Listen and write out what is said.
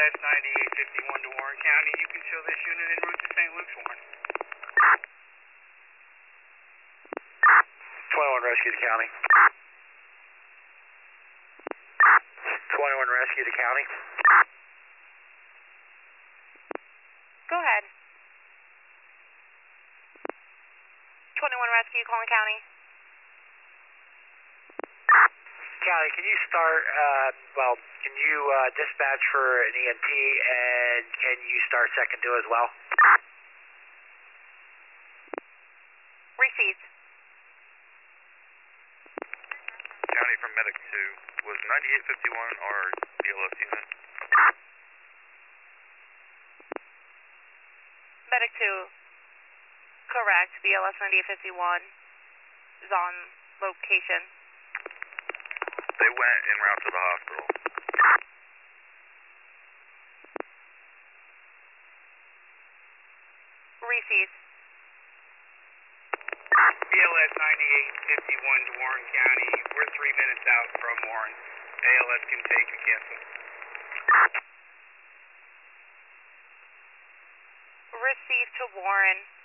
ALS 9851 to Warren County. You can show this unit en route to St. Luke's, Warren. 21 rescue to county. 21 rescue to county. Go ahead. 21 rescue, calling county. County, can you start, can you dispatch for an EMT and can you start second due as well? Received. County from Medic 2, was 9851 our BLS unit? Medic 2, correct. BLS 9851 is on location. They went en route to the hospital. Received. BLS 9851 to Warren County. We're 3 minutes out from Warren. ALS can take a cancel. Received to Warren.